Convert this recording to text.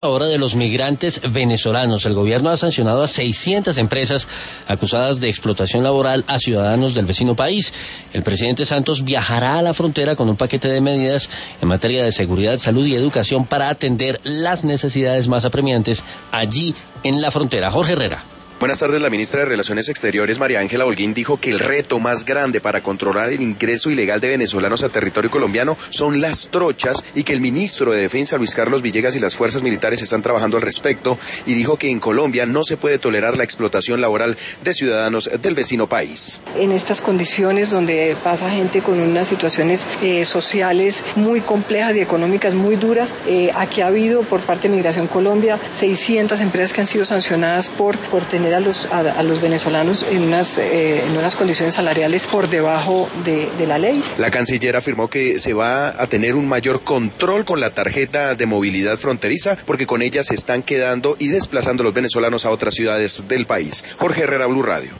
Ahora de los migrantes venezolanos, el gobierno ha sancionado a 600 empresas acusadas de explotación laboral a ciudadanos del vecino país. El presidente Santos viajará a la frontera con un paquete de medidas en materia de seguridad, salud y educación para atender las necesidades más apremiantes allí en la frontera. Jorge Herrera. Buenas tardes. La ministra de Relaciones Exteriores, María Ángela Holguín, dijo que el reto más grande para controlar el ingreso ilegal de venezolanos a territorio colombiano son las trochas y que el ministro de Defensa, Luis Carlos Villegas, y las fuerzas militares están trabajando al respecto, y dijo que en Colombia no se puede tolerar la explotación laboral de ciudadanos del vecino país. En estas condiciones donde pasa gente con unas situaciones sociales muy complejas y económicas muy duras, aquí ha habido por parte de Migración Colombia 600 empresas que han sido sancionadas por tener a los venezolanos en unas condiciones salariales por debajo de la ley. La canciller afirmó que se va a tener un mayor control con la tarjeta de movilidad fronteriza, porque con ella se están quedando y desplazando los venezolanos a otras ciudades del país. Jorge Herrera, Blue Radio.